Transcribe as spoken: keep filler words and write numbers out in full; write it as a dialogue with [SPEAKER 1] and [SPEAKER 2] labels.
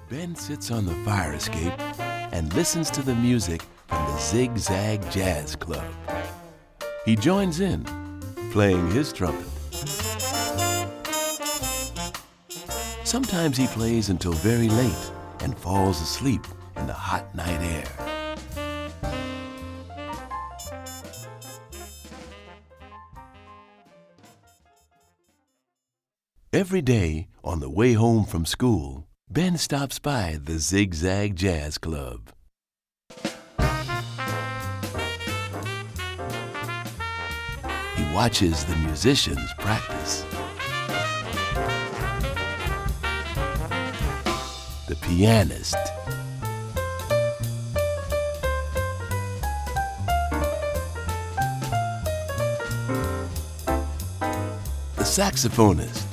[SPEAKER 1] Ben sits on the fire escape and listens to the music from the Zig Zag Jazz Club. He joins in, playing his trumpet. Sometimes he plays until very late and falls asleep in the hot night air. Every day, on the way home from school, Ben stops by the Zig Zag Jazz Club. He watches the musicians practice. The pianist, the saxophonist,